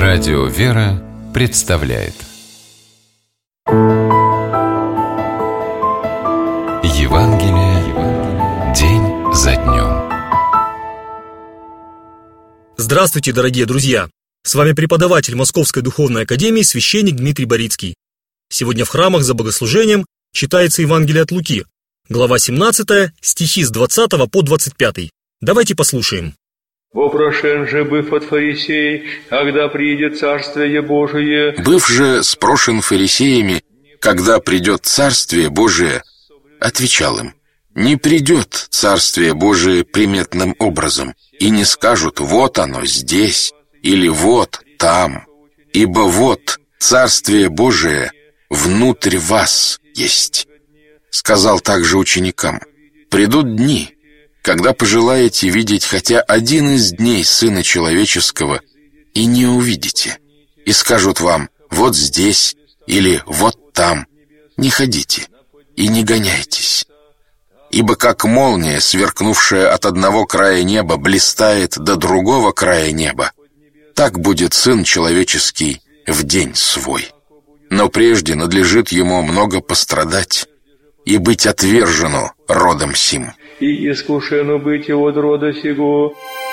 Радио «Вера» представляет Евангелие день за днем. Здравствуйте, дорогие друзья! С вами преподаватель Московской Духовной Академии священник Дмитрий Борицкий. Сегодня в храмах за богослужением читается Евангелие от Луки, глава 17, стихи с 20 по 25. Давайте послушаем. «Вопрошен же, быв от фарисей, когда придет Царствие Божие». Быв же спрошен фарисеями, когда придет Царствие Божие, отвечал им: не придет Царствие Божие приметным образом, и не скажут: вот оно здесь, или вот там, ибо вот Царствие Божие внутрь вас есть. Сказал также ученикам: придут дни, когда пожелаете видеть хотя один из дней Сына Человеческого, и не увидите, и скажут вам: вот здесь или вот там. Не ходите и не гоняйтесь. Ибо как молния, сверкнувшая от одного края неба, блистает до другого края неба, так будет Сын Человеческий в день свой. Но прежде надлежит ему много пострадать и быть отвержену родом сим. И искушену быть от рода сего.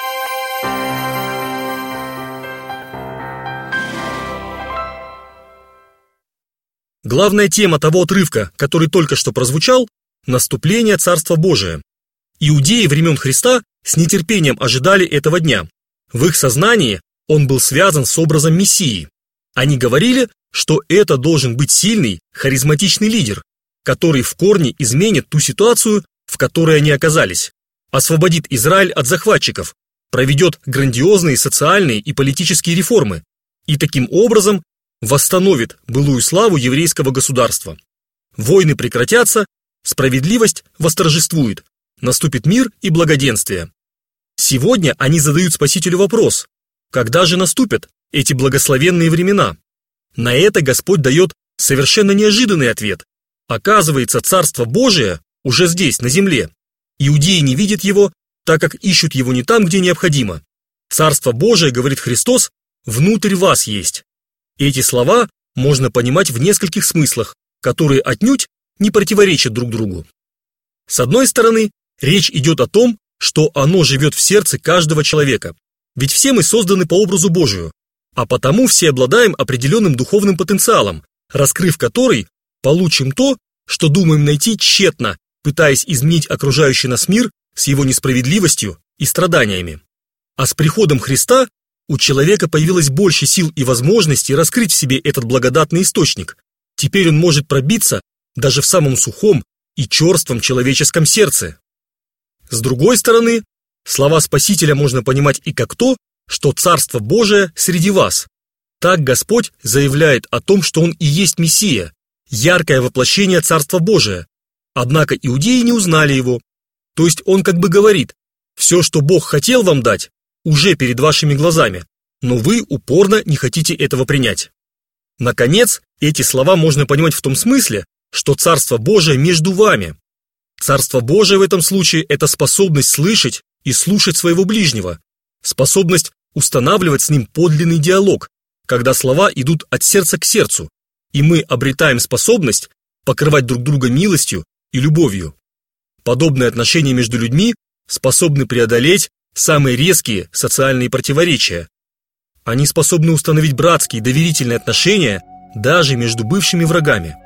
Главная тема того отрывка, который только что прозвучал – наступление Царства Божия. Иудеи времен Христа с нетерпением ожидали этого дня. В их сознании он был связан с образом Мессии. Они говорили, что это должен быть сильный, харизматичный лидер, который в корне изменит ту ситуацию, в которой они оказались, освободит Израиль от захватчиков, проведет грандиозные социальные и политические реформы и таким образом восстановит былую славу еврейского государства. Войны прекратятся, справедливость восторжествует, наступит мир и благоденствие. Сегодня они задают Спасителю вопрос: когда же наступят эти благословенные времена? На это Господь дает совершенно неожиданный ответ. Оказывается, Царство Божие уже здесь, на земле. Иудеи не видят его, так как ищут его не там, где необходимо. Царство Божие, говорит Христос, внутрь вас есть. Эти слова можно понимать в нескольких смыслах, которые отнюдь не противоречат друг другу. С одной стороны, речь идет о том, что оно живет в сердце каждого человека. Ведь все мы созданы по образу Божию, а потому все обладаем определенным духовным потенциалом, раскрыв который, получим то, что думаем найти тщетно, пытаясь изменить окружающий нас мир с его несправедливостью и страданиями. А с приходом Христа у человека появилось больше сил и возможностей раскрыть в себе этот благодатный источник. Теперь он может пробиться даже в самом сухом и черством человеческом сердце. С другой стороны, слова Спасителя можно понимать и как то, что Царство Божие среди вас. Так Господь заявляет о том, что Он и есть Мессия, яркое воплощение Царства Божия. Однако иудеи не узнали Его. То есть Он как бы говорит: все, что Бог хотел вам дать, уже перед вашими глазами, но вы упорно не хотите этого принять. Наконец, эти слова можно понимать в том смысле, что Царство Божие между вами. Царство Божие в этом случае – это способность слышать и слушать своего ближнего, способность устанавливать с ним подлинный диалог, когда слова идут от сердца к сердцу, и мы обретаем способность покрывать друг друга милостью и любовью. Подобные отношения между людьми способны преодолеть самые резкие социальные противоречия. Они способны установить братские доверительные отношения даже между бывшими врагами.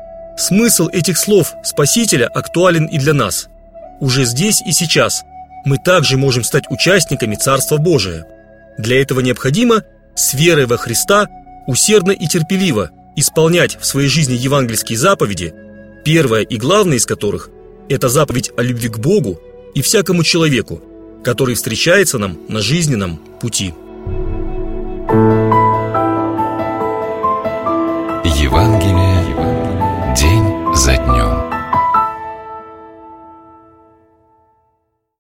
Смысл этих слов Спасителя актуален и для нас. Уже здесь и сейчас мы также можем стать участниками Царства Божия. Для этого необходимо с верой во Христа усердно и терпеливо исполнять в своей жизни евангельские заповеди, первая и главная из которых – это заповедь о любви к Богу и всякому человеку, который встречается нам на жизненном пути.